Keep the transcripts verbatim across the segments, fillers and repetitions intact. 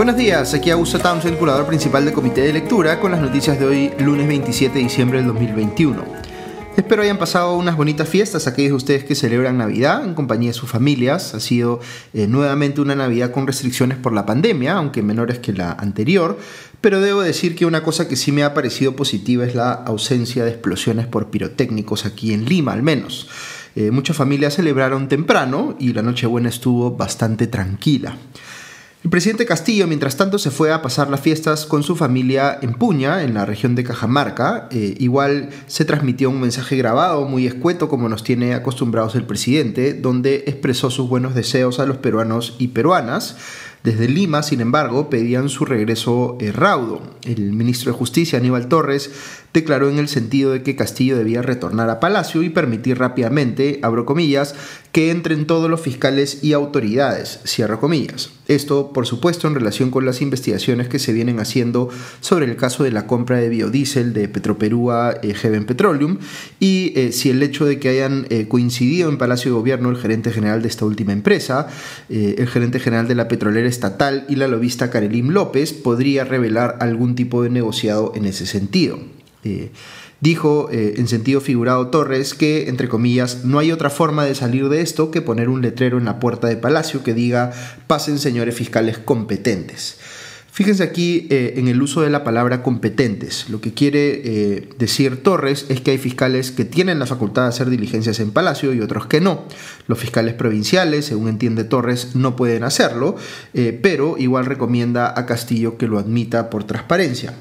Buenos días, aquí Augusto Townsend, curador principal del Comité de Lectura, con las noticias de hoy, lunes veintisiete de diciembre del dos mil veintiuno. Espero hayan pasado unas bonitas fiestas aquellos de ustedes que celebran Navidad en compañía de sus familias. Ha sido eh, nuevamente una Navidad con restricciones por la pandemia, aunque menores que la anterior, pero debo decir que una cosa que sí me ha parecido positiva es la ausencia de explosiones por pirotécnicos aquí en Lima, al menos. Eh, muchas familias celebraron temprano y la Nochebuena estuvo bastante tranquila. El presidente Castillo, mientras tanto, se fue a pasar las fiestas con su familia en Puña, en la región de Cajamarca. Eh, igual se transmitió un mensaje grabado muy escueto, como nos tiene acostumbrados el presidente, donde expresó sus buenos deseos a los peruanos y peruanas. Desde Lima, sin embargo, pedían su regreso eh, raudo. El ministro de Justicia, Aníbal Torres, declaró en el sentido de que Castillo debía retornar a Palacio y permitir rápidamente, abro comillas, que entren todos los fiscales y autoridades, cierro comillas. Esto, por supuesto, en relación con las investigaciones que se vienen haciendo sobre el caso de la compra de biodiesel de Petroperú a eh, Heaven Petroleum y eh, si el hecho de que hayan eh, coincidido en Palacio de Gobierno el gerente general de esta última empresa, eh, el gerente general de la petrolera estatal y la lobista Karelim López podría revelar algún tipo de negociado en ese sentido. Eh, dijo eh, en sentido figurado Torres que, entre comillas, no hay otra forma de salir de esto que poner un letrero en la puerta de Palacio que diga pasen señores fiscales competentes. Fíjense aquí eh, en el uso de la palabra competentes. Lo que quiere eh, decir Torres es que hay fiscales que tienen la facultad de hacer diligencias en Palacio y otros que no. Los fiscales provinciales, según entiende Torres, no pueden hacerlo, eh, pero igual recomienda a Castillo que lo admita por transparencia.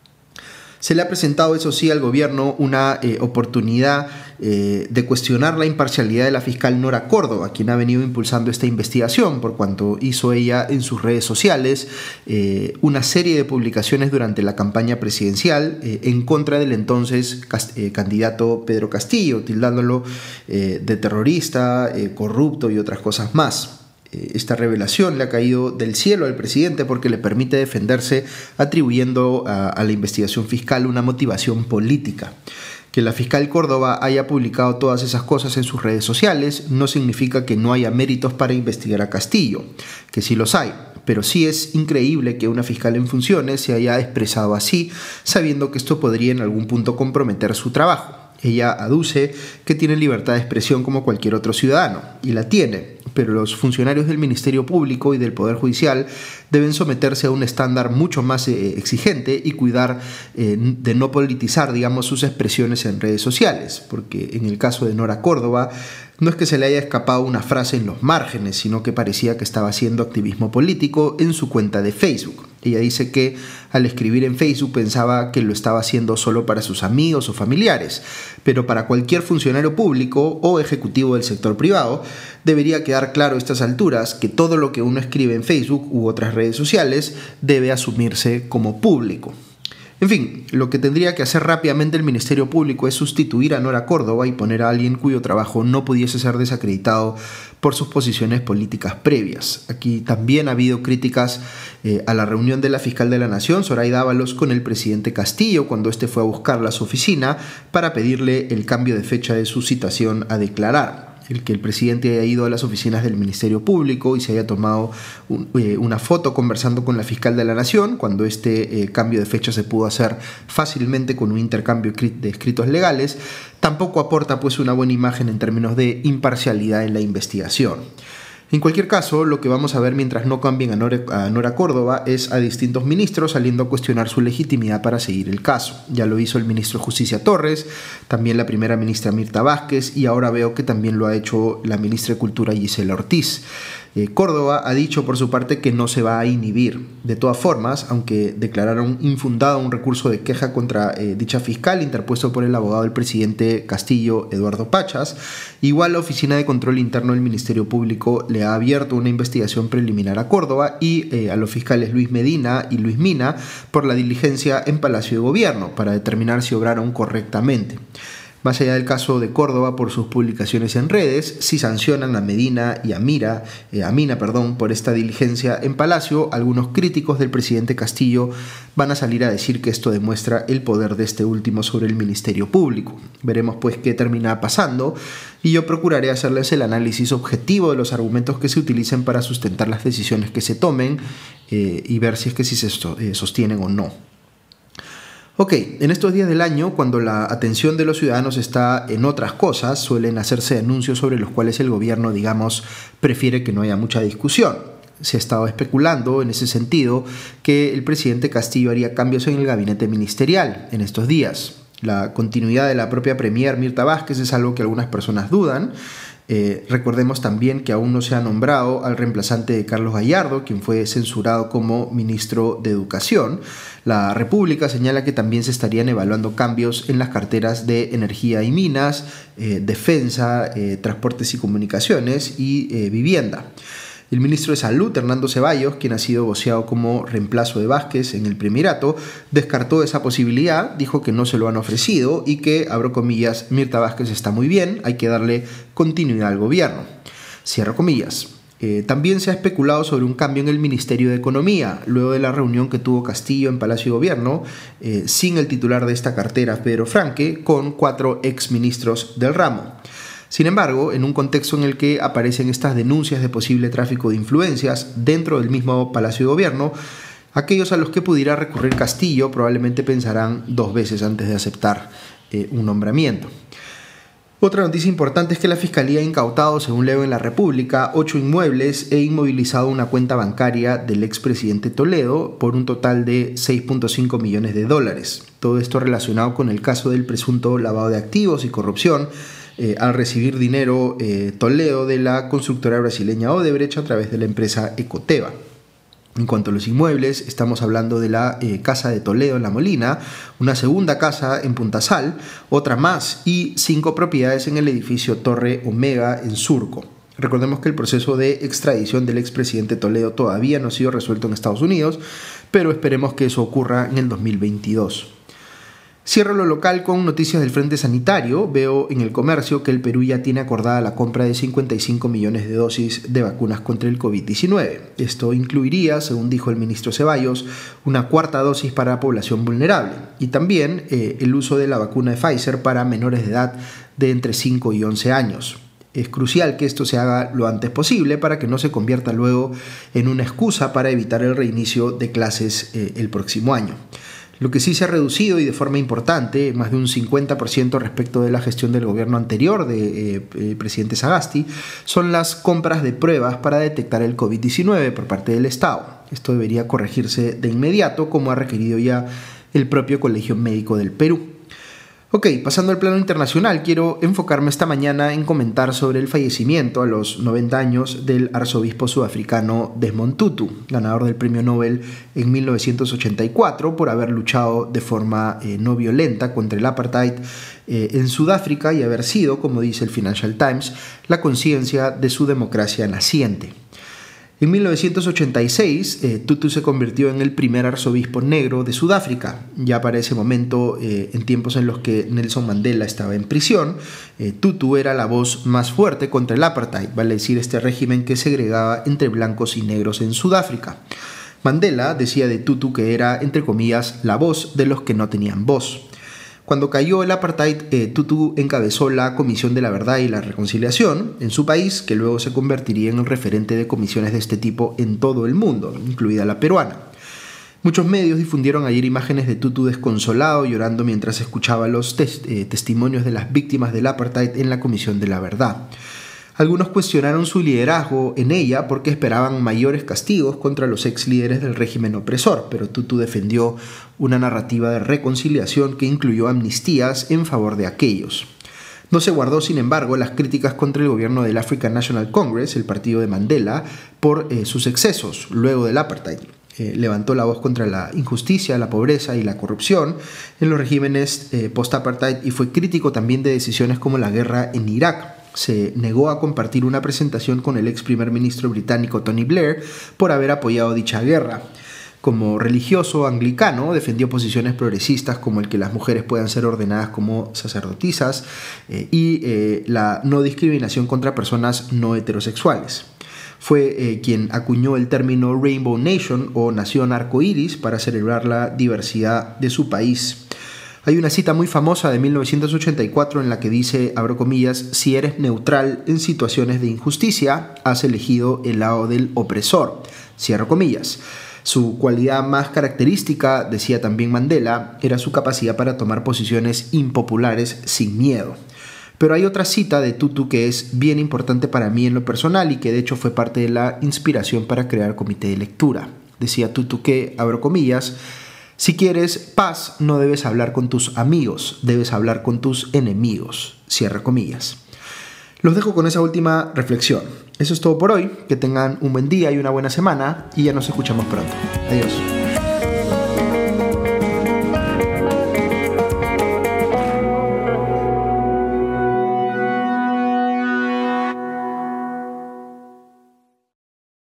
Se le ha presentado, eso sí, al gobierno una eh, oportunidad eh, de cuestionar la imparcialidad de la fiscal Nora Córdoba, quien ha venido impulsando esta investigación, por cuanto hizo ella en sus redes sociales eh, una serie de publicaciones durante la campaña presidencial eh, en contra del entonces eh, candidato Pedro Castillo, tildándolo eh, de terrorista, eh, corrupto y otras cosas más. Esta revelación le ha caído del cielo al presidente porque le permite defenderse atribuyendo a, a la investigación fiscal una motivación política. Que la fiscal Córdoba haya publicado todas esas cosas en sus redes sociales no significa que no haya méritos para investigar a Castillo, que sí los hay, pero sí es increíble que una fiscal en funciones se haya expresado así, sabiendo que esto podría en algún punto comprometer su trabajo. Ella aduce que tiene libertad de expresión como cualquier otro ciudadano, y la tiene, pero los funcionarios del Ministerio Público y del Poder Judicial deben someterse a un estándar mucho más eh, exigente y cuidar eh, de no politizar, digamos, sus expresiones en redes sociales, porque en el caso de Nora Córdoba no es que se le haya escapado una frase en los márgenes, sino que parecía que estaba haciendo activismo político en su cuenta de Facebook. Ella dice que al escribir en Facebook pensaba que lo estaba haciendo solo para sus amigos o familiares, pero para cualquier funcionario público o ejecutivo del sector privado debería quedar claro a estas alturas que todo lo que uno escribe en Facebook u otras redes sociales debe asumirse como público. En fin, lo que tendría que hacer rápidamente el Ministerio Público es sustituir a Nora Córdoba y poner a alguien cuyo trabajo no pudiese ser desacreditado por sus posiciones políticas previas. Aquí también ha habido críticas eh, a la reunión de la fiscal de la Nación, Zoraida Ábalos, con el presidente Castillo cuando éste fue a buscarla a su oficina para pedirle el cambio de fecha de su citación a declarar. El que el presidente haya ido a las oficinas del Ministerio Público y se haya tomado un, eh, una foto conversando con la fiscal de la Nación, cuando este eh, cambio de fecha se pudo hacer fácilmente con un intercambio de escritos legales, tampoco aporta pues una buena imagen en términos de imparcialidad en la investigación. En cualquier caso, lo que vamos a ver mientras no cambien a Nora, a Nora Córdoba es a distintos ministros saliendo a cuestionar su legitimidad para seguir el caso. Ya lo hizo el ministro de Justicia Torres, también la primera ministra Mirta Vázquez y ahora veo que también lo ha hecho la ministra de Cultura Gisela Ortiz. Eh, Córdoba ha dicho por su parte que no se va a inhibir. De todas formas, aunque declararon infundado un recurso de queja contra eh, dicha fiscal interpuesto por el abogado del presidente Castillo, Eduardo Pachas, igual la Oficina de Control Interno del Ministerio Público le ha abierto una investigación preliminar a Córdoba y eh, a los fiscales Luis Medina y Luis Mina por la diligencia en Palacio de Gobierno para determinar si obraron correctamente. Más allá del caso de Córdoba por sus publicaciones en redes, si sancionan a Medina y a, Mira, eh, a Mina perdón, por esta diligencia en Palacio, algunos críticos del presidente Castillo van a salir a decir que esto demuestra el poder de este último sobre el Ministerio Público. Veremos pues qué termina pasando y yo procuraré hacerles el análisis objetivo de los argumentos que se utilicen para sustentar las decisiones que se tomen eh, y ver si es que si se sostienen o no. Ok, en estos días del año, cuando la atención de los ciudadanos está en otras cosas, suelen hacerse anuncios sobre los cuales el gobierno, digamos, prefiere que no haya mucha discusión. Se ha estado especulando en ese sentido que el presidente Castillo haría cambios en el gabinete ministerial en estos días. La continuidad de la propia premier Mirta Vázquez es algo que algunas personas dudan. Eh, recordemos también que aún no se ha nombrado al reemplazante de Carlos Gallardo, quien fue censurado como ministro de Educación. La República señala que también se estarían evaluando cambios en las carteras de Energía y Minas, eh, Defensa, eh, Transportes y Comunicaciones y eh, Vivienda. El ministro de Salud, Hernando Ceballos, quien ha sido voceado como reemplazo de Vázquez en el Primerato, descartó esa posibilidad, dijo que no se lo han ofrecido y que, abro comillas, Mirta Vázquez está muy bien, hay que darle continuidad al gobierno. Cierro comillas. Eh, también se ha especulado sobre un cambio en el Ministerio de Economía, luego de la reunión que tuvo Castillo en Palacio de Gobierno, eh, sin el titular de esta cartera, Pedro Franque, con cuatro exministros del ramo. Sin embargo, en un contexto en el que aparecen estas denuncias de posible tráfico de influencias dentro del mismo Palacio de Gobierno, aquellos a los que pudiera recurrir Castillo probablemente pensarán dos veces antes de aceptar eh, un nombramiento. Otra noticia importante es que la Fiscalía ha incautado, según leo en La República, ocho inmuebles e inmovilizado una cuenta bancaria del expresidente Toledo por un total de seis punto cinco millones de dólares. Todo esto relacionado con el caso del presunto lavado de activos y corrupción, Eh, al recibir dinero eh, Toledo de la constructora brasileña Odebrecht a través de la empresa Ecoteva. En cuanto a los inmuebles, estamos hablando de la eh, Casa de Toledo en La Molina, una segunda casa en Punta Sal, otra más y cinco propiedades en el edificio Torre Omega en Surco. Recordemos que el proceso de extradición del expresidente Toledo todavía no ha sido resuelto en Estados Unidos, pero esperemos que eso ocurra en el dos mil veintidós. Cierro lo local con noticias del Frente Sanitario. Veo en El Comercio que el Perú ya tiene acordada la compra de cincuenta y cinco millones de dosis de vacunas contra el COVID diecinueve. Esto incluiría, según dijo el ministro Ceballos, una cuarta dosis para la población vulnerable y también eh, el uso de la vacuna de Pfizer para menores de edad de entre cinco y once años. Es crucial que esto se haga lo antes posible para que no se convierta luego en una excusa para evitar el reinicio de clases eh, el próximo año. Lo que sí se ha reducido y de forma importante, más de un cincuenta por ciento respecto de la gestión del gobierno anterior del de, eh, presidente Sagasti, son las compras de pruebas para detectar el COVID diecinueve por parte del Estado. Esto debería corregirse de inmediato, como ha requerido ya el propio Colegio Médico del Perú. Ok, pasando al plano internacional, quiero enfocarme esta mañana en comentar sobre el fallecimiento a los noventa años del arzobispo sudafricano Desmond Tutu, ganador del premio Nobel en mil novecientos ochenta y cuatro por haber luchado de forma eh, no violenta contra el apartheid eh, en Sudáfrica y haber sido, como dice el Financial Times, la conciencia de su democracia naciente. En mil novecientos ochenta y seis, eh, Tutu se convirtió en el primer arzobispo negro de Sudáfrica. Ya para ese momento, eh, en tiempos en los que Nelson Mandela estaba en prisión, eh, Tutu era la voz más fuerte contra el apartheid, vale decir, este régimen que segregaba entre blancos y negros en Sudáfrica. Mandela decía de Tutu que era, entre comillas, la voz de los que no tenían voz. Cuando cayó el apartheid, eh, Tutu encabezó la Comisión de la Verdad y la Reconciliación en su país, que luego se convertiría en el referente de comisiones de este tipo en todo el mundo, incluida la peruana. Muchos medios difundieron ayer imágenes de Tutu desconsolado, llorando mientras escuchaba los tes- eh, testimonios de las víctimas del apartheid en la Comisión de la Verdad. Algunos cuestionaron su liderazgo en ella porque esperaban mayores castigos contra los ex líderes del régimen opresor, pero Tutu defendió una narrativa de reconciliación que incluyó amnistías en favor de aquellos. No se guardó, sin embargo, las críticas contra el gobierno del African National Congress, el partido de Mandela, por eh, sus excesos luego del apartheid. Eh, levantó la voz contra la injusticia, la pobreza y la corrupción en los regímenes eh, post-apartheid y fue crítico también de decisiones como la guerra en Irak. Se negó a compartir una presentación con el ex primer ministro británico Tony Blair por haber apoyado dicha guerra. Como religioso anglicano, defendió posiciones progresistas como el que las mujeres puedan ser ordenadas como sacerdotisas eh, y eh, la no discriminación contra personas no heterosexuales. Fue eh, quien acuñó el término Rainbow Nation o Nación Arcoíris para celebrar la diversidad de su país. Hay una cita muy famosa de mil novecientos ochenta y cuatro en la que dice, abro comillas, si eres neutral en situaciones de injusticia, has elegido el lado del opresor, cierro comillas. Su cualidad más característica, decía también Mandela, era su capacidad para tomar posiciones impopulares sin miedo. Pero hay otra cita de Tutu que es bien importante para mí en lo personal y que de hecho fue parte de la inspiración para crear Comité de Lectura. Decía Tutu que, abro comillas, si quieres paz no debes hablar con tus amigos, debes hablar con tus enemigos, cierra comillas. Los dejo con esa última reflexión. Eso es todo por hoy, que tengan un buen día y una buena semana y ya nos escuchamos pronto. Adiós.